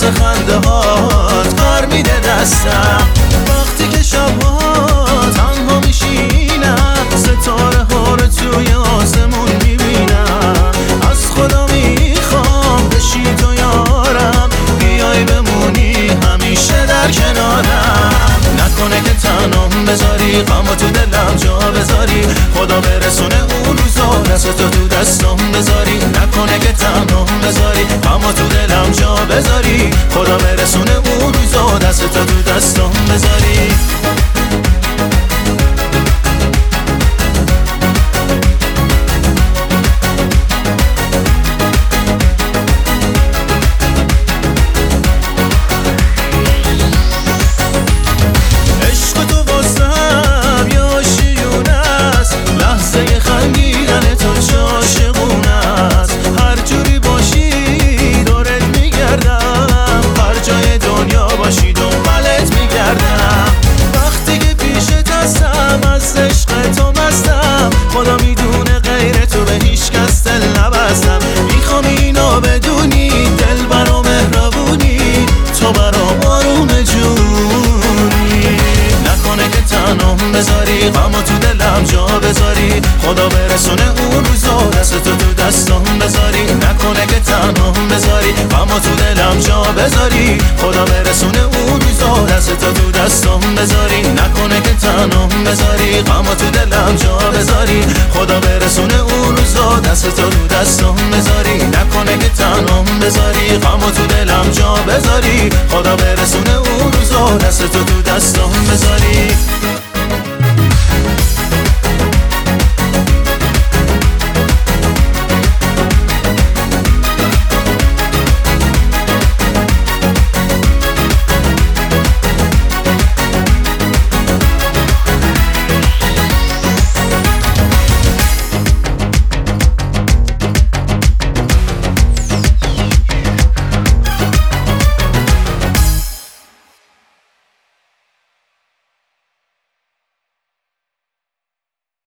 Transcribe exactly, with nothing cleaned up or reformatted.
خنده هات کار میده دستم. وقتی که شبها تنها میشینم ستاره ها رو توی آسمون میبینم. از خدا میخوام بشی تو یارم، بیای بمونی همیشه در کنارم. نکنه که تنهام بذاری، غمو تو دلم جا بذاری، خدا برسونه اون روزا دست تو تو دستم بذاری. نکنه که تنهام بذاری، غمو تو دلم جا بذاری، خدا برسونه اون روزا دست تو تو دستم بذاری. خدا میدونه غیر تو به هیچ کس دل نبستم. میخوام اینو بدونی دل برا مهربونی، تو برام آروم جونی. نکنه که تنهام بذاری، غمو تو دلم جا بذاری، خدا برسونه اون روزا دست تو تو دستم بذاری. نکنه که تنهام بذاری، غمو تو دلم جا بذاری، خدا برسونه اون روزا دست تو تو دستم بذاری. نکنه که تنهام بذاری، غمو تو دلم جا بذاری، خدا برسونه اون روزا دست تو تو دستم بذاری. نکنه که تنهام بذاری، غمو تو دلم جا بذاری، خدا برسونه اون روزا دست تو تو دستم بذاری.